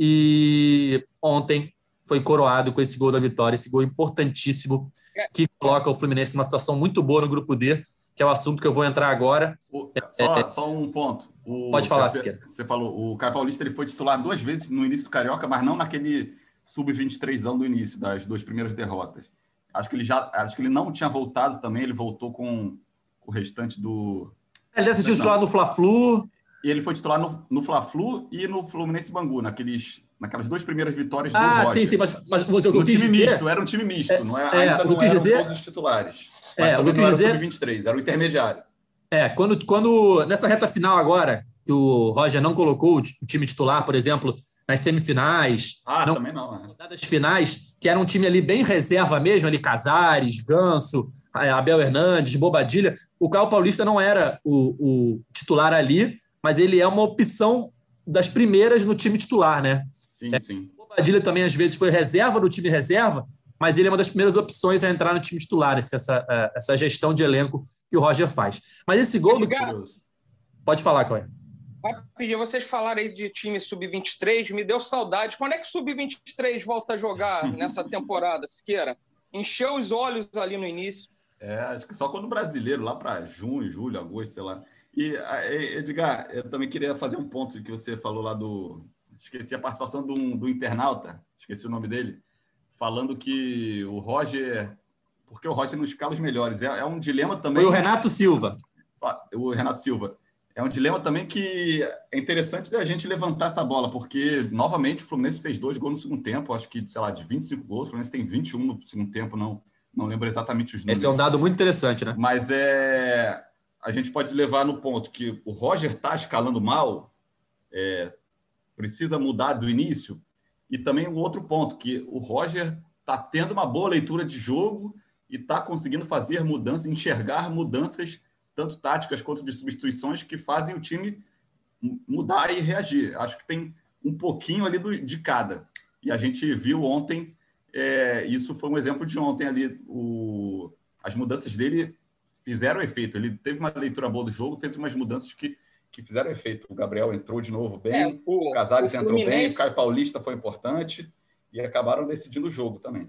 E ontem foi coroado com esse gol da vitória, esse gol importantíssimo que coloca o Fluminense numa situação muito boa no Grupo D, que é o assunto que eu vou entrar agora. Só um ponto. Pode falar, se quer. Você falou, o Caio Paulista ele foi titular 2 vezes no início do Carioca, mas não naquele sub-23 do início, das 2 primeiras derrotas. Acho que ele não tinha voltado também, ele voltou com o restante do... Ele deve ser titular no Fla-Flu. E ele foi titular no Fla-Flu e no Fluminense Bangu, naquelas 2 primeiras vitórias do Roger. Sim, mas o que eu quis dizer... misto, era um time misto, não é? Ainda não eram todos os titulares. Mas o que eu quis dizer... sub-23, era o intermediário. Quando nessa reta final agora, que o Roger não colocou o time titular, por exemplo, nas semifinais... também não. Rodadas finais, que era um time ali bem reserva mesmo, ali Casares, Ganso, Abel Hernandes, Bobadilla. O Caio Paulista não era o titular ali, mas ele é uma opção das primeiras no time titular, né? Sim. O Bobadilla também, às vezes, foi reserva do time reserva, mas ele é uma das primeiras opções a entrar no time titular, essa gestão de elenco que o Roger faz. Mas esse gol do... Pode falar, Cauê. Rapidinho, vocês falaram aí de time sub-23, me deu saudade. Quando é que o sub-23 volta a jogar nessa temporada, Siqueira? Encheu os olhos ali no início. Acho que só quando o brasileiro, lá para junho, julho, agosto, sei lá. E, Edgar, eu também queria fazer um ponto que você falou lá do... Esqueci a participação do internauta, esqueci o nome dele, falando que o Roger... Porque o Roger não escala os melhores. É um dilema também... Foi o Renato Silva. O Renato Silva. É um dilema também que é interessante da gente levantar essa bola, porque, novamente, o Fluminense fez 2 gols no segundo tempo, acho que, sei lá, de 25 gols, o Fluminense tem 21 no segundo tempo, não lembro exatamente os números. Esse é um dado muito interessante, né? Mas a gente pode levar no ponto que o Roger está escalando mal, precisa mudar do início, e também um outro ponto, que o Roger está tendo uma boa leitura de jogo e está conseguindo fazer mudanças, enxergar mudanças tanto táticas quanto de substituições, que fazem o time mudar e reagir. Acho que tem um pouquinho ali de cada. E a gente viu ontem, isso foi um exemplo de ontem ali, as mudanças dele fizeram efeito. Ele teve uma leitura boa do jogo, fez umas mudanças que fizeram efeito. O Gabriel entrou de novo bem, o Casares entrou bem, o Caio Paulista foi importante e acabaram decidindo o jogo também.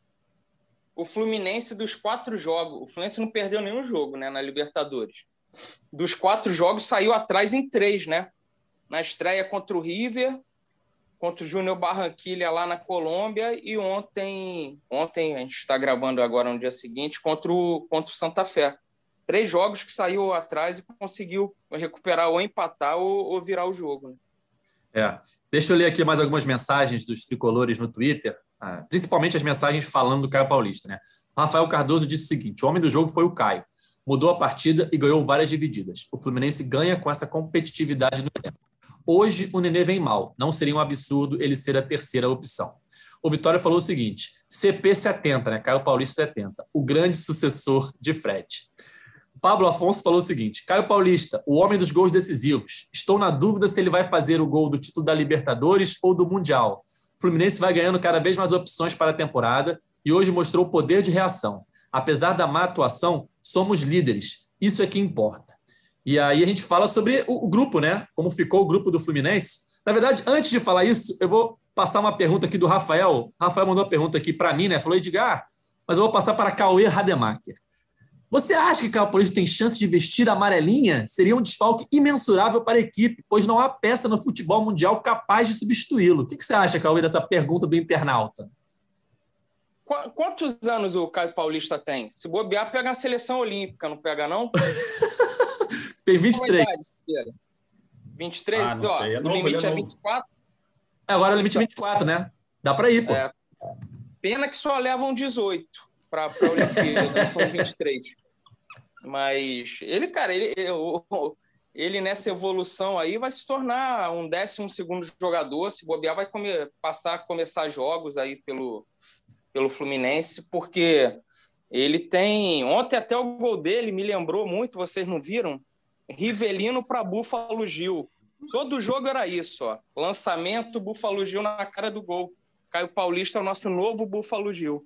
O Fluminense, dos 4 jogos... O Fluminense não perdeu nenhum jogo, né, na Libertadores. Dos 4 jogos, saiu atrás em 3, né? Na estreia contra o River, contra o Júnior Barranquilla lá na Colômbia e ontem a gente está gravando agora no dia seguinte, contra o Santa Fé. 3 jogos que saiu atrás e conseguiu recuperar ou empatar ou virar o jogo. Né? Deixa eu ler aqui mais algumas mensagens dos tricolores no Twitter. Principalmente as mensagens falando do Caio Paulista, né? Rafael Cardoso disse o seguinte: o homem do jogo foi o Caio. Mudou a partida e ganhou várias divididas. O Fluminense ganha com essa competitividade no elenco. Hoje o Nenê vem mal. Não seria um absurdo ele ser a terceira opção. O Vitória falou o seguinte: CP 70, né? Caio Paulista 70. O grande sucessor de Fred. Pablo Afonso falou o seguinte: Caio Paulista, o homem dos gols decisivos. Estou na dúvida se ele vai fazer o gol do título da Libertadores ou do Mundial. O Fluminense vai ganhando cada vez mais opções para a temporada e hoje mostrou o poder de reação. Apesar da má atuação, somos líderes. Isso é que importa. E aí a gente fala sobre o grupo, né? Como ficou o grupo do Fluminense. Na verdade, antes de falar isso, eu vou passar uma pergunta aqui do Rafael. O Rafael mandou uma pergunta aqui para mim, né? Falou: Edgar, mas eu vou passar para Cauê Rademacher. Você acha que o Caio Paulista tem chance de vestir a amarelinha? Seria um desfalque imensurável para a equipe, pois não há peça no futebol mundial capaz de substituí-lo. O que você acha, Cauê, dessa pergunta do internauta? Quantos anos o Caio Paulista tem? Se bobear, pega a seleção olímpica, não pega, não? Tem 23. 23? Não sei, O limite é 24? Agora o limite é 24, né? Dá para ir, pô. Pena que só levam 18 para a Olimpíada, são 23. Mas ele, cara, ele nessa evolução aí vai se tornar um 12º jogador. Se bobear, vai passar a começar jogos aí pelo Fluminense, porque ele tem... Ontem até o gol dele me lembrou muito, vocês não viram? Rivelino para Búfalo Gil. Todo jogo era isso, ó. Lançamento, Búfalo Gil na cara do gol. Caio Paulista é o nosso novo Búfalo Gil.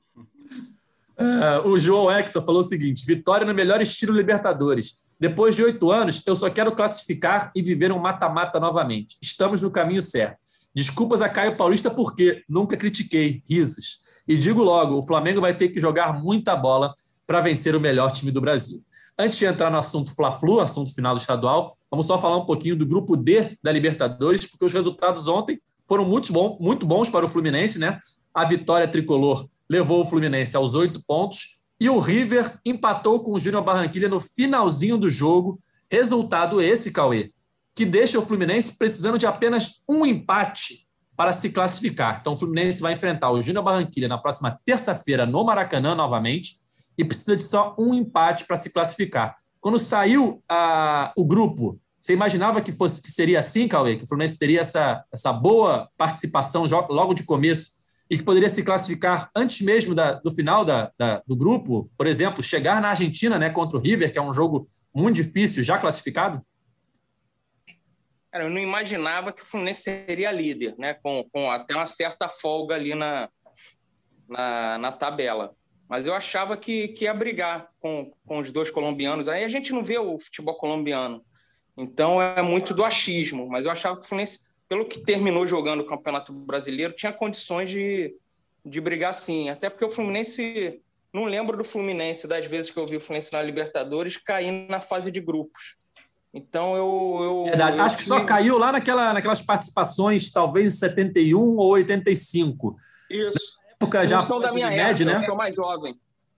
O João Hector falou o seguinte: vitória no melhor estilo Libertadores. Depois de 8 anos, eu só quero classificar e viver um mata-mata novamente. Estamos no caminho certo. Desculpas a Caio Paulista porque nunca critiquei. Risos. E digo logo, o Flamengo vai ter que jogar muita bola para vencer o melhor time do Brasil. Antes de entrar no assunto Fla-Flu, assunto final do estadual, vamos só falar um pouquinho do grupo D da Libertadores, porque os resultados ontem foram muito bons para o Fluminense, né? A vitória tricolor levou o Fluminense aos 8 pontos e o River empatou com o Júnior Barranquilla no finalzinho do jogo. Resultado esse, Cauê, que deixa o Fluminense precisando de apenas um empate para se classificar. Então o Fluminense vai enfrentar o Júnior Barranquilla na próxima terça-feira no Maracanã novamente e precisa de só um empate para se classificar. Quando saiu o grupo, você imaginava que seria assim, Cauê? Que o Fluminense teria essa boa participação logo de começo e que poderia se classificar antes mesmo do final do grupo? Por exemplo, chegar na Argentina, né, contra o River, que é um jogo muito difícil, já classificado? Cara, eu não imaginava que o Fluminense seria líder, né, com até uma certa folga ali na tabela. Mas eu achava que ia brigar com os dois colombianos. Aí a gente não vê o futebol colombiano. Então é muito do achismo. Mas eu achava que o Fluminense, pelo que terminou jogando o Campeonato Brasileiro, tinha condições de brigar sim. Até porque o Fluminense... Não lembro do Fluminense, das vezes que eu vi o Fluminense na Libertadores, cair na fase de grupos. Então eu acho que só caiu lá naquelas participações, talvez em 71 ou 85. Isso. Época já da minha média, né? Eu sou mais jovem.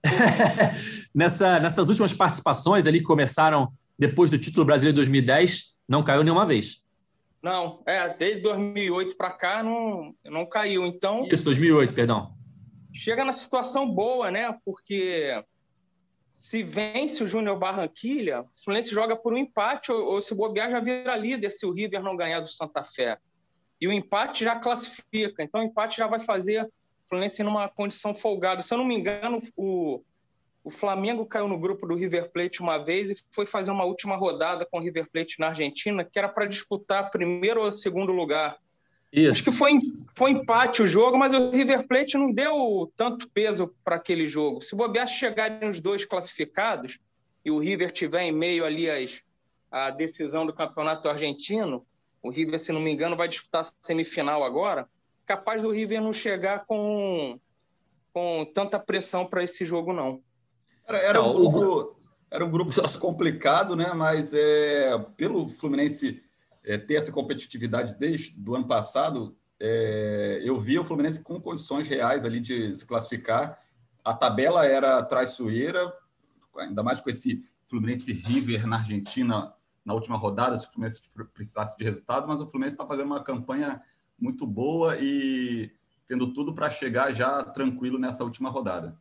Nessas últimas participações ali que começaram depois do título brasileiro de 2010, não caiu nenhuma vez. Não, desde 2008 para cá não caiu. Então, isso, 2008, perdão. Chega na situação boa, né? Porque se vence o Júnior Barranquilla, o Fluminense joga por um empate ou se bobear já vira líder se o River não ganhar do Santa Fé. E o empate já classifica. Então, o empate já vai fazer o Fluminense numa condição folgada. Se eu não me engano, o Flamengo caiu no grupo do River Plate uma vez e foi fazer uma última rodada com o River Plate na Argentina, que era para disputar primeiro ou segundo lugar. Isso. Acho que foi empate o jogo, mas o River Plate não deu tanto peso para aquele jogo. Se bobear, chegarem os dois classificados e o River tiver em meio ali a decisão do campeonato argentino, o River, se não me engano, vai disputar a semifinal agora, capaz do River não chegar com tanta pressão para esse jogo, não. Era um grupo complicado, né? Mas pelo Fluminense ter essa competitividade desde o ano passado, eu via o Fluminense com condições reais ali de se classificar. A tabela era traiçoeira, ainda mais com esse Fluminense River na Argentina na última rodada, se o Fluminense precisasse de resultado, mas o Fluminense está fazendo uma campanha muito boa e tendo tudo para chegar já tranquilo nessa última rodada.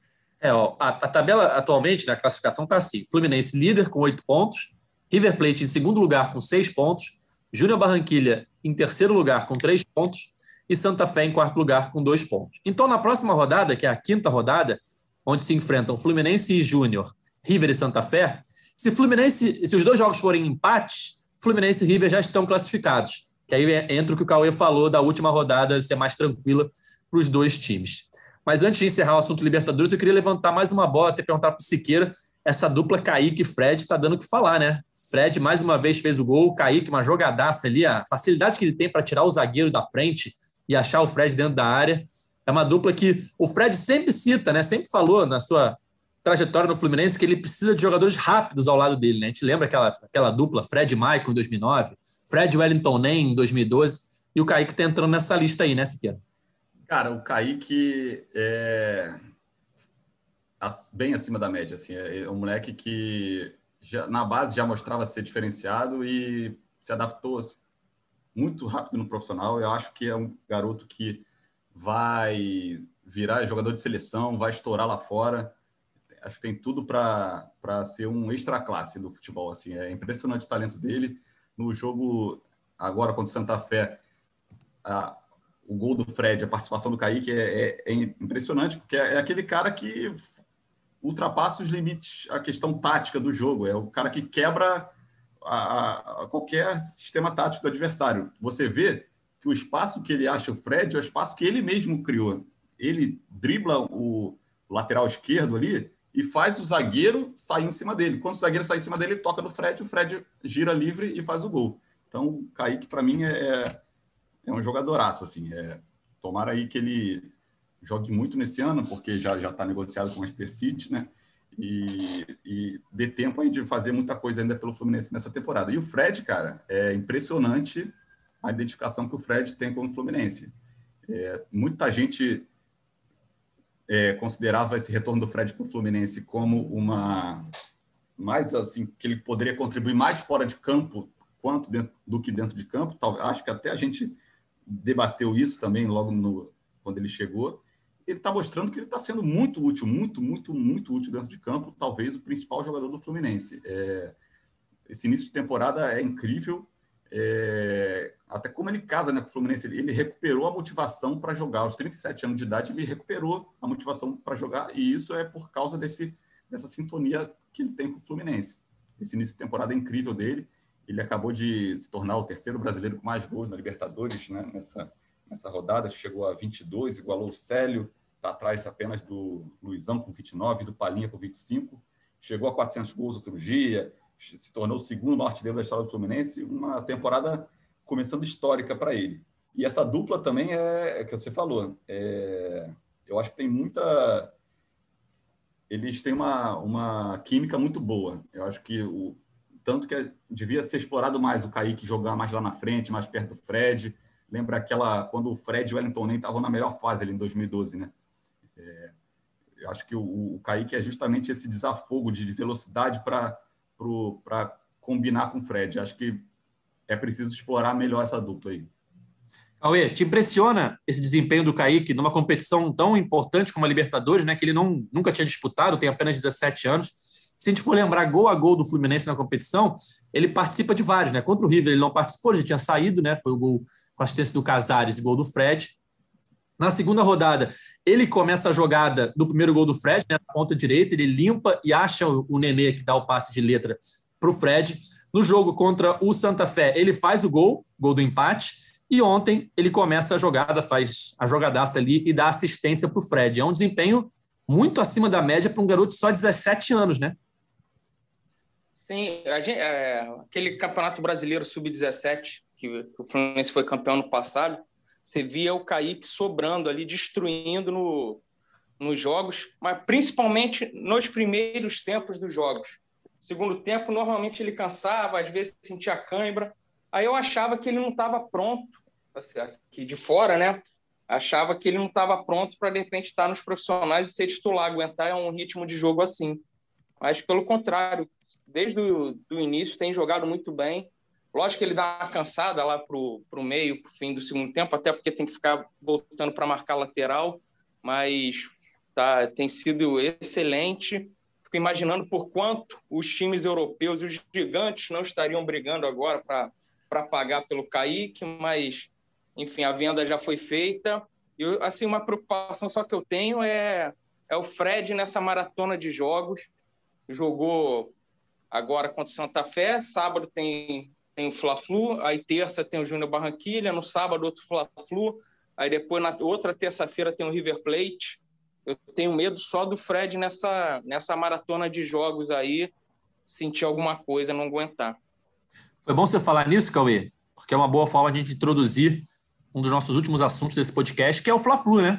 A tabela atualmente, na classificação, está assim: Fluminense líder com 8 pontos, River Plate em segundo lugar com 6 pontos, Júnior Barranquilla em terceiro lugar com 3 pontos e Santa Fé em quarto lugar com 2 pontos. Então, na próxima rodada, que é a quinta rodada, onde se enfrentam Fluminense e Júnior, River e Santa Fé, se os dois jogos forem empates, Fluminense e River já estão classificados. Que aí entra o que o Cauê falou da última rodada ser mais tranquila para os dois times. Mas antes de encerrar o assunto Libertadores, eu queria levantar mais uma bola, até perguntar para o Siqueira, essa dupla Kaique e Fred está dando o que falar, né? Fred mais uma vez fez o gol, Kaique uma jogadaça ali, a facilidade que ele tem para tirar o zagueiro da frente e achar o Fred dentro da área. É uma dupla que o Fred sempre cita, né? Sempre falou na sua trajetória no Fluminense que ele precisa de jogadores rápidos ao lado dele, né? A gente lembra aquela dupla Fred e Maicon em 2009, Fred e Wellington Nem em 2012, e o Kaique está entrando nessa lista aí, né, Siqueira? Cara, o Kaique é bem acima da média, assim, é um moleque que na base já mostrava ser diferenciado e se adaptou muito rápido no profissional. Eu acho que é um garoto que vai virar jogador de seleção, vai estourar lá fora. Acho que tem tudo para ser um extra classe do futebol. Assim, é impressionante o talento dele. No jogo agora contra o Santa Fé, o gol do Fred, a participação do Kaique é impressionante, porque é aquele cara que ultrapassa os limites, a questão tática do jogo. É o cara que quebra qualquer sistema tático do adversário. Você vê que o espaço que ele acha o Fred é o espaço que ele mesmo criou. Ele dribla o lateral esquerdo ali e faz o zagueiro sair em cima dele. Quando o zagueiro sai em cima dele, ele toca no Fred, o Fred gira livre e faz o gol. Então, o Kaique, para mim, é um jogadoraço. Assim, tomara aí que ele jogue muito nesse ano, porque já está negociado com o Manchester City, né? E dê tempo aí de fazer muita coisa ainda pelo Fluminense nessa temporada. E o Fred, cara, é impressionante a identificação que o Fred tem com o Fluminense. Muita gente considerava esse retorno do Fred para o Fluminense como mais assim, que ele poderia contribuir mais fora de campo do que dentro de campo. Acho que até a gente debateu isso também logo quando ele chegou. Ele está mostrando que ele está sendo muito útil, muito, muito, muito útil dentro de campo, talvez o principal jogador do Fluminense. Esse início de temporada é incrível, até como ele casa, né, com o Fluminense. Ele recuperou a motivação para jogar. Aos 37 anos de idade, ele recuperou a motivação para jogar, e isso é por causa dessa sintonia que ele tem com o Fluminense. Esse início de temporada é incrível dele. Ele acabou de se tornar o terceiro brasileiro com mais gols na Libertadores, né, nessa rodada, chegou a 22, igualou o Célio, está atrás apenas do Luizão com 29, do Palinha com 25, chegou a 400 gols outro dia, se tornou o segundo maior artilheiro da história do Fluminense, uma temporada começando histórica para ele. E essa dupla também que você falou, eu acho que tem eles têm uma química muito boa. Eu acho que tanto que devia ser explorado mais o Kaique, jogar mais lá na frente, mais perto do Fred. Lembra quando o Fred e o Wellington Nem estavam na melhor fase ali em 2012, né? Eu acho que o Kaique é justamente esse desafogo de velocidade para combinar com o Fred. Acho que é preciso explorar melhor essa dupla aí. Cauê, te impressiona esse desempenho do Kaique numa competição tão importante como a Libertadores, né, que ele nunca tinha disputado, tem apenas 17 anos. Se a gente for lembrar gol a gol do Fluminense na competição, ele participa de vários, né? Contra o River ele não participou, já tinha saído, né? Foi o gol com assistência do Casares e gol do Fred. Na segunda rodada, ele começa a jogada do primeiro gol do Fred, né, na ponta direita, ele limpa e acha o Nenê que dá o passe de letra para o Fred. No jogo contra o Santa Fé, ele faz o gol do empate, e ontem ele começa a jogada, faz a jogadaça ali e dá assistência para o Fred. É um desempenho muito acima da média para um garoto de só 17 anos, né? Sim, aquele Campeonato Brasileiro Sub-17, que o Fluminense foi campeão no passado, você via o Kaique sobrando ali, destruindo nos jogos, mas principalmente nos primeiros tempos dos jogos. Segundo tempo, normalmente ele cansava, às vezes sentia cãibra. Aí eu achava que ele não estava pronto, aqui de fora, né? Achava que ele não estava pronto para, de repente, estar nos profissionais e ser titular, aguentar um ritmo de jogo assim. Mas, pelo contrário, desde o início tem jogado muito bem. Lógico que ele dá uma cansada lá para o meio, para o fim do segundo tempo, até porque tem que ficar voltando para marcar lateral, mas tem sido excelente. Fico imaginando por quanto os times europeus, os gigantes, não estariam brigando agora para pagar pelo Kaique, mas, enfim, a venda já foi feita. E, assim, uma preocupação só que eu tenho é o Fred nessa maratona de jogos. Jogou agora contra o Santa Fé, sábado tem o Fla-Flu, aí terça tem o Júnior Barranquilla, no sábado outro Fla-Flu, aí depois na outra terça-feira tem o River Plate. Eu tenho medo só do Fred nessa maratona de jogos aí, sentir alguma coisa, não aguentar. Foi bom você falar nisso, Cauê, porque é uma boa forma de a gente introduzir um dos nossos últimos assuntos desse podcast, que é o Fla-Flu, né?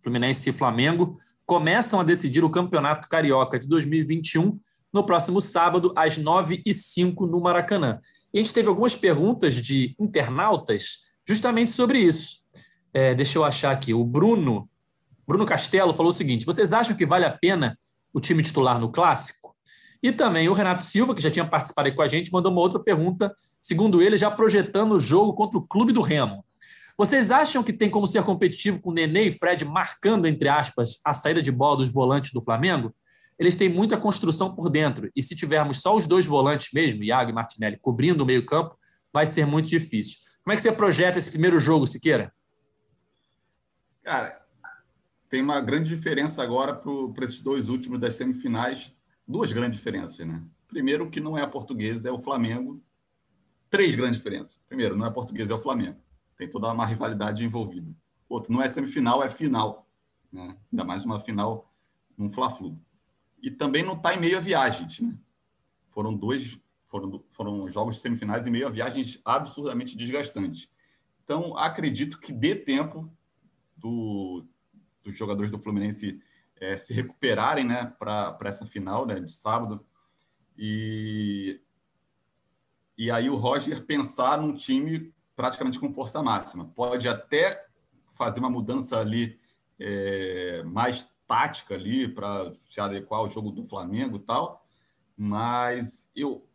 Fluminense e Flamengo, começam a decidir o Campeonato Carioca de 2021 no próximo sábado, às 9h05, no Maracanã. E a gente teve algumas perguntas de internautas justamente sobre isso. Deixa eu achar aqui. O Bruno Castelo falou o seguinte: vocês acham que vale a pena o time titular no Clássico? E também o Renato Silva, que já tinha participado aí com a gente, mandou uma outra pergunta, segundo ele, já projetando o jogo contra o Clube do Remo. Vocês acham que tem como ser competitivo com o Nenê e Fred marcando, entre aspas, a saída de bola dos volantes do Flamengo? Eles têm muita construção por dentro, e se tivermos só os dois volantes mesmo, Iago e Martinelli, cobrindo o meio-campo, vai ser muito difícil. Como é que você projeta esse primeiro jogo, Siqueira? Cara, tem uma grande diferença agora para esses dois últimos das semifinais. Duas grandes diferenças, né? Primeiro, que não é a Portuguesa, é o Flamengo. Três grandes diferenças. Primeiro, não é a Portuguesa, é o Flamengo. Tem toda uma rivalidade envolvida. Outro, não é semifinal, é final, né? Ainda mais uma final num Fla-Flu. E também não está em meio a viagens, né? Foram jogos de semifinais em meio a viagens absurdamente desgastantes. Então, acredito que dê tempo dos jogadores do Fluminense se recuperarem, né, para essa final, né, de sábado. E aí o Roger pensar num time praticamente com força máxima. Pode até fazer uma mudança ali mais tática ali para se adequar ao jogo do Flamengo e tal, mas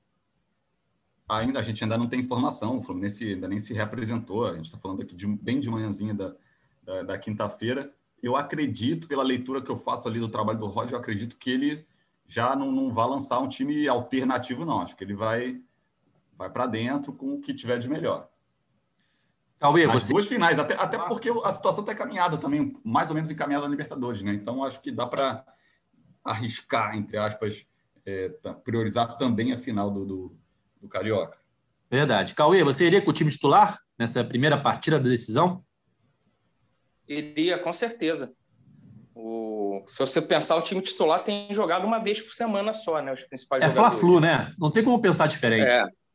a gente ainda não tem informação, o Fluminense ainda nem se reapresentou, a gente está falando aqui bem de manhãzinha da quinta-feira. Eu acredito, pela leitura que eu faço ali do trabalho do Roger, eu acredito que ele já não vai lançar um time alternativo, não. Acho que ele vai para dentro com o que tiver de melhor. Cauê, As duas finais, até porque a situação está encaminhada também, mais ou menos encaminhada na Libertadores, né? Então, acho que dá para arriscar, entre aspas, priorizar também a final do Carioca. Verdade. Cauê, você iria com o time titular nessa primeira partida da decisão? Iria, com certeza. Se você pensar, o time titular tem jogado uma vez por semana só, né? Os principais jogadores. Fla-Flu, né? Não tem como pensar diferente.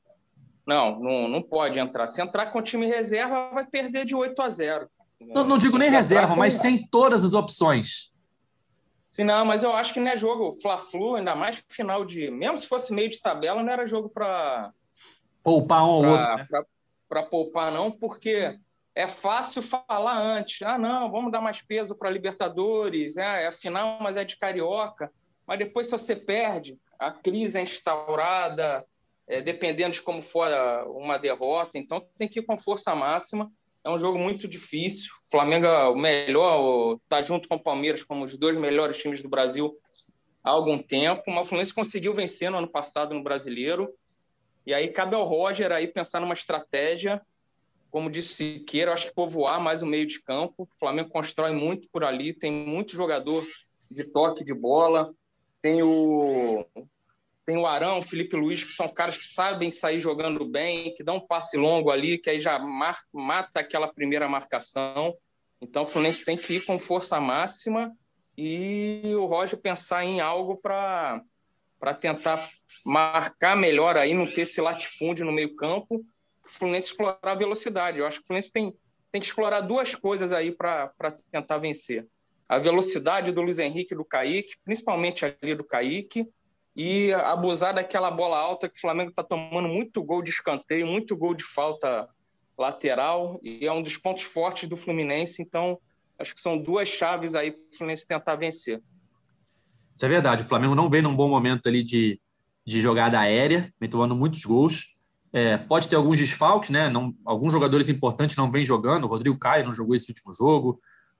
Não pode entrar. Se entrar com o time reserva, vai perder de 8-0. Não digo nem reserva, mas sem todas as opções. Sim, não, mas eu acho que não é jogo Fla-Flu, ainda mais final de... Mesmo se fosse meio de tabela, não era jogo para... Poupar um ou outro, né? Para poupar, não, porque é fácil falar antes. Não, vamos dar mais peso para a Libertadores, é a final, mas é de Carioca. Mas depois, se você perde, a crise é instaurada, dependendo de como for uma derrota. Então, tem que ir com força máxima. É um jogo muito difícil. O Flamengo é o melhor, está junto com o Palmeiras como os dois melhores times do Brasil há algum tempo. Mas o Fluminense conseguiu vencer no ano passado no Brasileiro. E aí cabe ao Roger aí pensar numa estratégia, como disse Siqueira, eu acho que povoar mais o meio de campo. O Flamengo constrói muito por ali, tem muito jogador de toque de bola, tem o Arão, o Felipe Luiz, que são caras que sabem sair jogando bem, que dão um passe longo ali, que aí já mata aquela primeira marcação. Então o Fluminense tem que ir com força máxima e o Roger pensar em algo para tentar marcar melhor aí, não ter esse latifúndio no meio campo, o Fluminense explorar a velocidade. Eu acho que o Fluminense tem que explorar duas coisas aí para tentar vencer. A velocidade do Luiz Henrique e do Kaique, principalmente ali do Kaique, e abusar daquela bola alta que o Flamengo está tomando muito gol de escanteio, muito gol de falta lateral, e é um dos pontos fortes do Fluminense. Então, acho que são duas chaves aí para o Fluminense tentar vencer. Isso é verdade. O Flamengo não vem num bom momento ali de jogada aérea, vem tomando muitos gols. Pode ter alguns desfalques, né? Alguns jogadores importantes não vêm jogando. O Rodrigo Caio não jogou esse último jogo.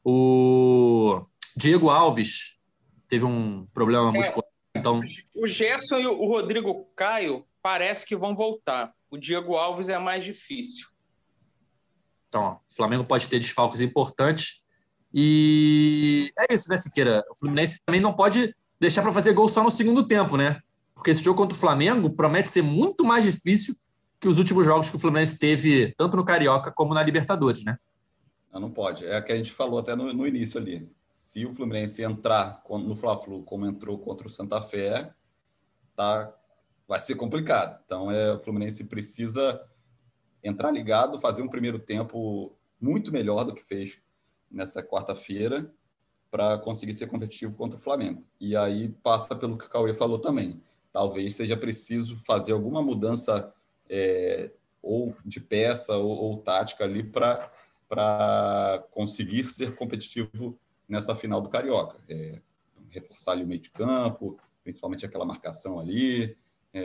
O Diego Alves teve um problema muscular. Então... O Gerson e o Rodrigo Caio parece que vão voltar. O Diego Alves é mais difícil. Então, o Flamengo pode ter desfalques importantes. E é isso, né, Siqueira? O Fluminense também não pode deixar para fazer gol só no segundo tempo, né? Porque esse jogo contra o Flamengo promete ser muito mais difícil que os últimos jogos que o Fluminense teve, tanto no Carioca como na Libertadores, né? Não pode. É o que a gente falou até no início ali. Se o Fluminense entrar no Fla-Flu como entrou contra o Santa Fé, vai ser complicado. Então, o Fluminense precisa entrar ligado, fazer um primeiro tempo muito melhor do que fez nessa quarta-feira para conseguir ser competitivo contra o Flamengo. E aí passa pelo que o Cauê falou também. Talvez seja preciso fazer alguma mudança ou de peça ou tática ali para conseguir ser competitivo nessa final do Carioca. Reforçar ali o meio de campo, principalmente aquela marcação ali,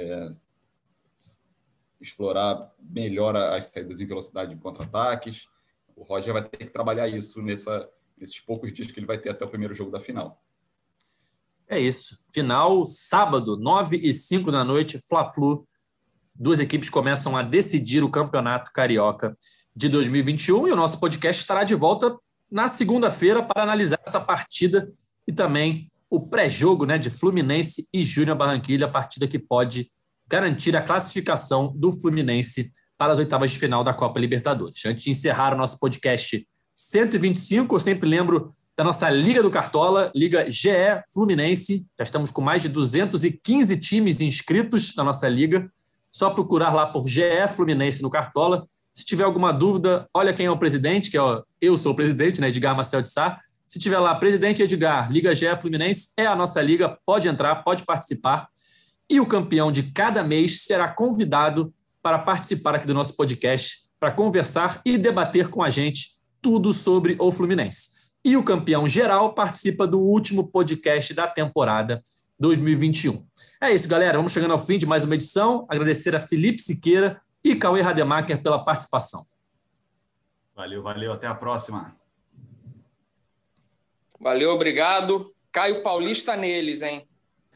explorar melhor as saídas em velocidade de contra-ataques. O Roger vai ter que trabalhar isso nesses poucos dias que ele vai ter até o primeiro jogo da final. É isso. Final, sábado, 9h05 da noite, Fla-Flu. Duas equipes começam a decidir o Campeonato Carioca de 2021 e o nosso podcast estará de volta na segunda-feira para analisar essa partida e também o pré-jogo, né, de Fluminense e Júnior Barranquilla, a partida que pode garantir a classificação do Fluminense para as oitavas de final da Copa Libertadores. Antes de encerrar o nosso podcast 125, eu sempre lembro da nossa Liga do Cartola, Liga GE Fluminense. Já estamos com mais de 215 times inscritos na nossa liga. Só procurar lá por GE Fluminense no Cartola. Se tiver alguma dúvida, olha quem é o presidente, que eu sou o presidente, né, Edgar Marcel de Sá. Se tiver lá, presidente Edgar, Liga GE Fluminense, é a nossa liga, pode entrar, pode participar. E o campeão de cada mês será convidado para participar aqui do nosso podcast, para conversar e debater com a gente tudo sobre o Fluminense. E o campeão geral participa do último podcast da temporada 2021. É isso, galera. Vamos chegando ao fim de mais uma edição. Agradecer a Felipe Siqueira e Cauê Rademacher pela participação. Valeu. Até a próxima. Valeu, obrigado. Caio Paulista neles, hein?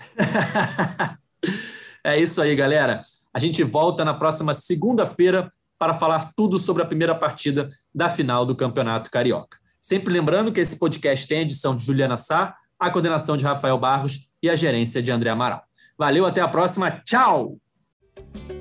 É isso aí, galera. A gente volta na próxima segunda-feira para falar tudo sobre a primeira partida da final do Campeonato Carioca. Sempre lembrando que esse podcast tem a edição de Juliana Sá, a coordenação de Rafael Barros e a gerência de André Amaral. Valeu, até a próxima. Tchau!